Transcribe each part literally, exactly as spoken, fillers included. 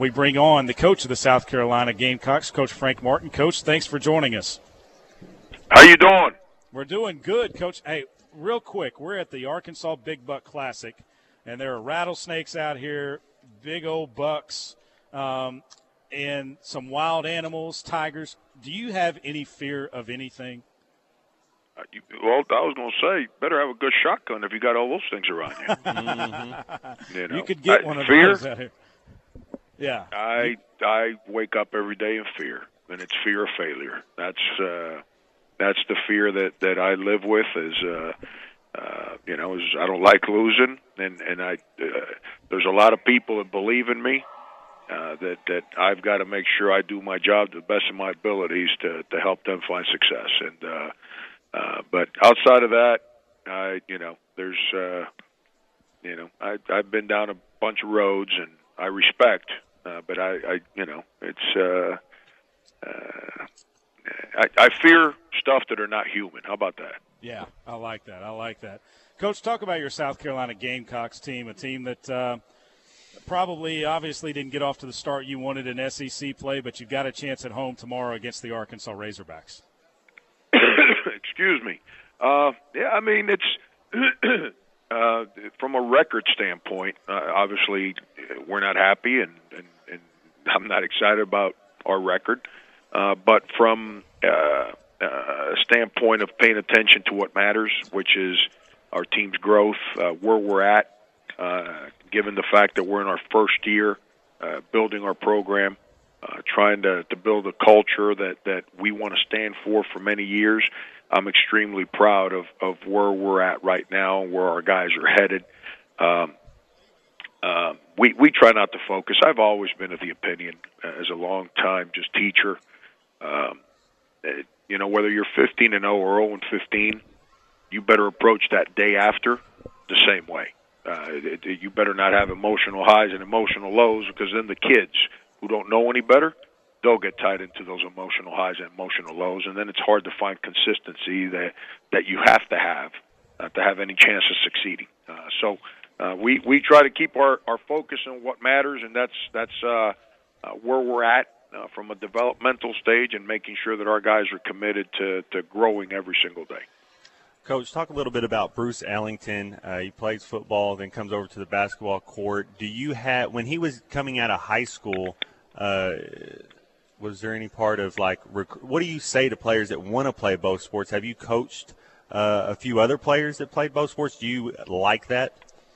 we bring on the coach of the South Carolina Gamecocks, Coach Frank Martin. Coach, thanks for joining us. How you doing? We're doing good, Coach. Hey, real quick, we're at the Arkansas Big Buck Classic, and there are rattlesnakes out here, big old bucks, um, and some wild animals, tigers. Do you have any fear of anything? Uh, you, well, I was going to say, better have a good shotgun if you got all those things around you. mm-hmm. you, know, you could get I, one of fear, those out here. Yeah. I I wake up every day in fear, and it's fear of failure. That's uh, that's the fear that, that I live with. Is uh, uh, you know, is I don't like losing, and and I uh, there's a lot of people that believe in me. Uh, that that I've got to make sure I do my job to the best of my abilities to to help them find success. And uh, uh, but outside of that, I you know, there's uh, you know, I I've been down a bunch of roads, and I respect. Uh, but I, I, you know, it's, uh, uh, I, I fear stuff that are not human. How about that? Yeah, I like that. I like that. Coach, talk about your South Carolina Gamecocks team, a team that uh, probably obviously didn't get off to the start you wanted in S E C play, but you've got a chance at home tomorrow against the Arkansas Razorbacks. Excuse me. Uh, yeah, I mean, it's uh, from a record standpoint, uh, obviously we're not happy, and, and, and I'm not excited about our record. Uh, but from uh, a standpoint of paying attention to what matters, which is our team's growth, uh, where we're at, uh, given the fact that we're in our first year, uh, building our program, uh, trying to, to build a culture that, that we want to stand for for many years, I'm extremely proud of, of where we're at right now and where our guys are headed. Um, uh, we, we try not to focus. I've always been of the opinion, uh, as a long-time just teacher, um, it, you know, whether you're fifteen and oh or oh and fifteen, you better approach that day after the same way. Uh, it, it, you better not have emotional highs and emotional lows, because then the kids who don't know any better, they'll get tied into those emotional highs and emotional lows, and then it's hard to find consistency that that you have to have uh, to have any chance of succeeding. Uh, so uh, we we try to keep our, our focus on what matters, and that's that's uh, uh, where we're at uh, from a developmental stage, and making sure that our guys are committed to, to growing every single day. Coach, talk a little bit about Bruce Ellington. Uh, he plays football, then comes over to the basketball court. Do you have, when he was coming out of high school, uh, was there any part of, like, rec- what do you say to players that want to play both sports? Have you coached uh, a few other players that played both sports? Do you like that?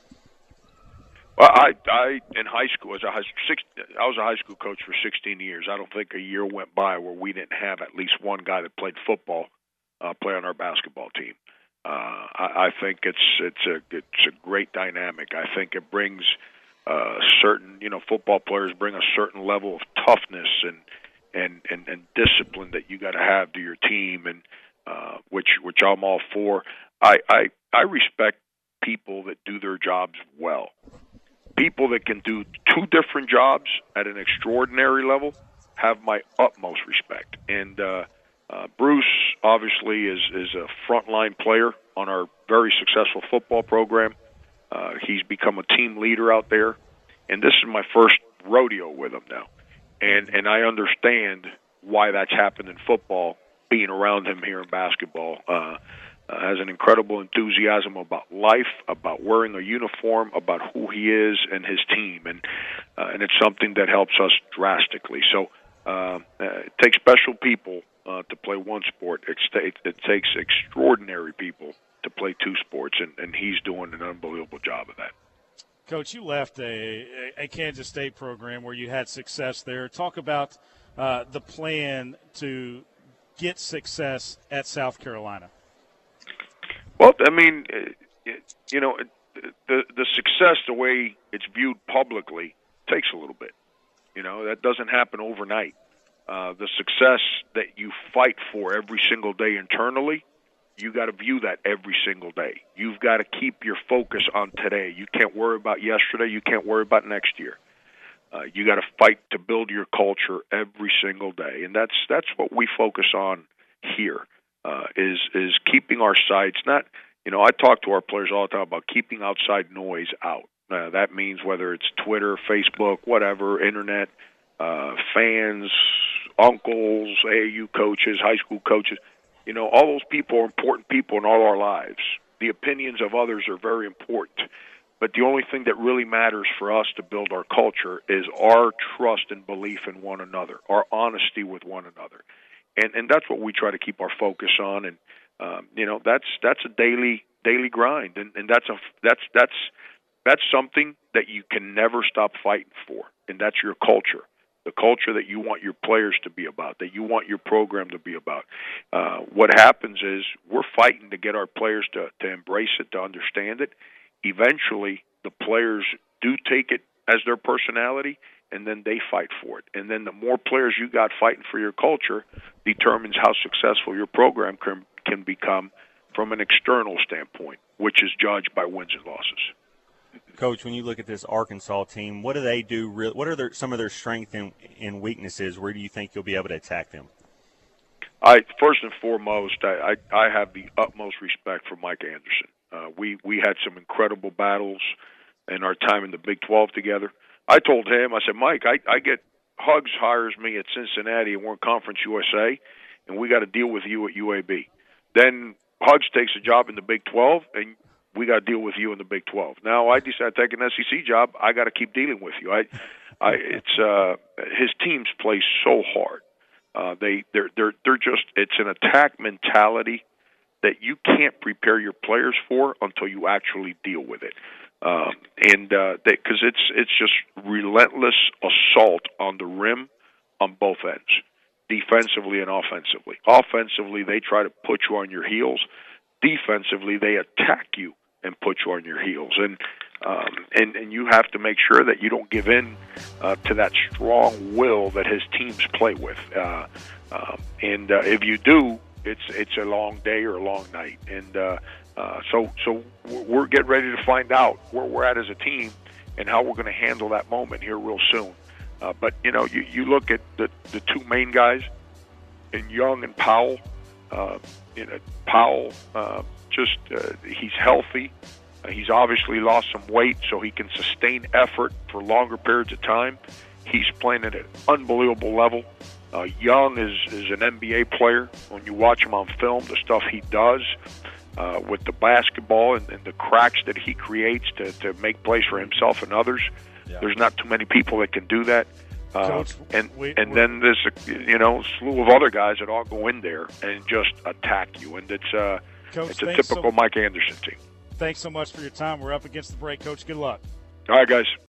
Well, I, I in high school, as a high, six, I was a high school coach for sixteen years. I don't think a year went by where we didn't have at least one guy that played football uh, play on our basketball team. Uh, I, I think it's it's a it's a great dynamic. I think it brings uh, certain, you know, football players bring a certain level of toughness and and, and, and discipline that you got to have to your team, and uh, which which I'm all for. I, I I respect people that do their jobs well. People that can do two different jobs at an extraordinary level have my utmost respect. And uh, uh, Bruce obviously is is a frontline player on our very successful football program. Uh, he's become a team leader out there, and this is my first rodeo with him now. And and I understand why that's happened in football, being around him here in basketball. Uh, uh, has an incredible enthusiasm about life, about wearing a uniform, about who he is and his team, and uh, and it's something that helps us drastically. So uh, uh, it takes special people uh, to play one sport. It, it, it takes extraordinary people to play two sports, and, and he's doing an unbelievable job of that. Coach, you left a, a Kansas State program where you had success there. Talk about uh, the plan to get success at South Carolina. Well, I mean, it, you know, the the success, the way it's viewed publicly, takes a little bit. You know, that doesn't happen overnight. Uh, the success that you fight for every single day internally, you got to view that every single day. You've got to keep your focus on today. You can't worry about yesterday. You can't worry about next year. Uh, you got to fight to build your culture every single day, and that's that's what we focus on here. Uh, is is keeping our sights not, you know, I talk to our players all the time about keeping outside noise out. Uh, that means whether it's Twitter, Facebook, whatever, internet, uh, fans, uncles, A A U coaches, high school coaches. You know, all those people are important people in all our lives. The opinions of others are very important. But the only thing that really matters for us to build our culture is our trust and belief in one another, our honesty with one another. And and that's what we try to keep our focus on. And, um, you know, that's that's a daily daily grind. And, and that's a that's that's that's something that you can never stop fighting for. And that's your culture, the culture that you want your players to be about, that you want your program to be about. Uh, what happens is we're fighting to get our players to, to embrace it, to understand it. Eventually, the players do take it as their personality, and then they fight for it. And then the more players you got fighting for your culture determines how successful your program can, can become from an external standpoint, which is judged by wins and losses. Coach, when you look at this Arkansas team, what do they do? Real, what are their, some of their strengths and, and weaknesses? Where do you think you'll be able to attack them? I first and foremost, I, I, I have the utmost respect for Mike Anderson. Uh, we we had some incredible battles in our time in the Big twelve together. I told him, I said, Mike, I, I get Hugs hires me at Cincinnati and we're in Conference U S A, and we got to deal with you at U A B. Then Hugs takes a job in the Big twelve, and we got to deal with you in the Big twelve. Now I decide to take an S E C job. I got to keep dealing with you. I, I it's uh, his teams play so hard. Uh, they they're they're they're just it's an attack mentality that you can't prepare your players for until you actually deal with it, um, and because uh, it's it's just relentless assault on the rim on both ends, defensively and offensively. Offensively, they try to put you on your heels. Defensively, they attack you and put you on your heels, and um, and and you have to make sure that you don't give in uh, to that strong will that his teams play with. Uh, uh, and uh, if you do, it's it's a long day or a long night. And uh, uh, so so we're getting ready to find out where we're at as a team and how we're going to handle that moment here real soon. Uh, but you know, you, you look at the the two main guys, in Young and Powell. Uh, you know, Powell, uh, just uh, he's healthy. Uh, he's obviously lost some weight, so he can sustain effort for longer periods of time. He's playing at an unbelievable level. Uh, Young is, is an N B A player. When you watch him on film, the stuff he does uh, with the basketball and, and the cracks that he creates to, to make plays for himself and others, yeah. There's not too many people that can do that. Uh, Coach, and we, and then there's a you know slew of other guys that all go in there and just attack you, and it's uh Coach, it's a typical so, Mike Anderson team. Thanks so much for your time. We're up against the break, Coach. Good luck. All right, guys.